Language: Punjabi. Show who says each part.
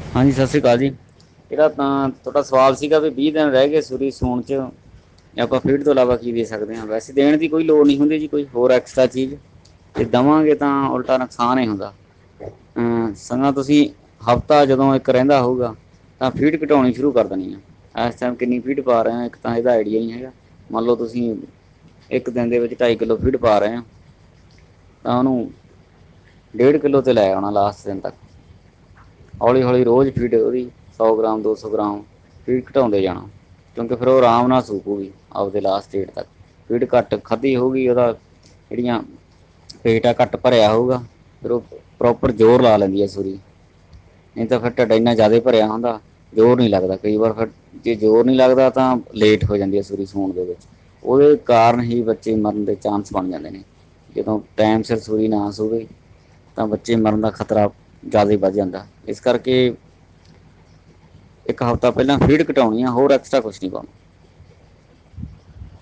Speaker 1: ਹਾਂਜੀ ਸਤਿ ਸ਼੍ਰੀ ਅਕਾਲ ਜੀ। ਇਹਦਾ ਤਾਂ ਤੁਹਾਡਾ ਸਵਾਲ ਸੀਗਾ ਵੀ 20 ਦਿਨ ਰਹਿ ਗਏ ਸੂਰੀ ਸੂਣ 'ਚ ਆਪਾਂ ਫੀਡ ਤੋਂ ਇਲਾਵਾ ਕੀ ਦੇ ਸਕਦੇ ਹਾਂ। ਵੈਸੇ ਦੇਣ ਦੀ ਕੋਈ ਲੋੜ ਨਹੀਂ ਹੁੰਦੀ ਜੀ, ਕੋਈ ਹੋਰ ਐਕਸਟਰਾ ਚੀਜ਼ ਜੇ ਦੇਵਾਂਗੇ ਤਾਂ ਉਲਟਾ ਨੁਕਸਾਨ ਹੀ ਹੁੰਦਾ। ਸਮਾਂ ਤੁਸੀਂ ਹਫ਼ਤਾ ਜਦੋਂ ਇੱਕ ਰਹਿੰਦਾ ਹੋਊਗਾ ਤਾਂ ਫੀਡ ਘਟਾਉਣੀ ਸ਼ੁਰੂ ਕਰ ਦੇਣੀ ਆ। ਇਸ ਟਾਈਮ ਕਿੰਨੀ ਫੀਡ ਪਾ ਰਹੇ ਹੋ ਇੱਕ ਤਾਂ ਇਹਦਾ ਆਈਡੀਆ ਨਹੀਂ ਹੈਗਾ। ਮੰਨ ਲਓ ਤੁਸੀਂ ਇੱਕ ਦਿਨ ਦੇ ਵਿੱਚ 2.5 ਕਿੱਲੋ ਫੀਡ ਪਾ ਰਹੇ ਹੋ ਤਾਂ ਉਹਨੂੰ 1.5 ਕਿੱਲੋ ਤੇ ਲੈ ਆਉਣਾ ਲਾਸਟ ਦਿਨ ਤੱਕ। ਹੌਲੀ ਹੌਲੀ ਰੋਜ਼ ਫੀਡ ਉਹਦੀ 100 ਗ੍ਰਾਮ 200 ਗ੍ਰਾਮ ਫੀਡ ਘਟਾਉਂਦੇ ਜਾਣਾ, ਕਿਉਂਕਿ ਫਿਰ ਉਹ ਆਰਾਮ ਨਾਲ ਸੂਕੂਗੀ ਆਪਦੇ ਲਾਸਟ ਡੇਟ ਤੱਕ। ਫੀਡ ਘੱਟ ਖਾਧੀ ਹੋਊਗੀ, ਉਹਦਾ ਜਿਹੜੀਆਂ ਪੇਟ ਆ ਘੱਟ ਭਰਿਆ ਹੋਊਗਾ, ਫਿਰ ਉਹ ਪ੍ਰੋਪਰ ਜ਼ੋਰ ਲਾ ਲੈਂਦੀ ਹੈ ਸੂਰੀ। ਨਹੀਂ ਤਾਂ ਫਿਰ ਢਿੱਡ ਇੰਨਾ ਜ਼ਿਆਦਾ ਭਰਿਆ ਹੁੰਦਾ ਜ਼ੋਰ ਨਹੀਂ ਲੱਗਦਾ। ਕਈ ਵਾਰ ਫਿਰ ਜੇ ਜ਼ੋਰ ਨਹੀਂ ਲੱਗਦਾ ਤਾਂ ਲੇਟ ਹੋ ਜਾਂਦੀ ਹੈ ਸੂਰੀ ਸੂਣ ਦੇ ਵਿੱਚ। ਉਹਦੇ ਕਾਰਨ ਹੀ ਬੱਚੇ ਮਰਨ ਦੇ ਚਾਂਸ ਬਣ ਜਾਂਦੇ ਨੇ। ਜਦੋਂ ਟਾਈਮ ਸਿਰ ਸੂਈ ਨਾ ਸੂਵੇ ਤਾਂ ਬੱਚੇ ਮਰਨ ਦਾ ਖ਼ਤਰਾ ਜ਼ਿਆਦਾ ਵੱਧ ਜਾਂਦਾ। ਇਸ ਕਰਕੇ ਇੱਕ ਹਫ਼ਤਾ ਪਹਿਲਾਂ ਫੀਡ ਘਟਾਉਣੀ ਆ, ਹੋਰ ਐਕਸਟਰਾ ਕੁਛ ਨਹੀਂ ਪਾਉਣਾ।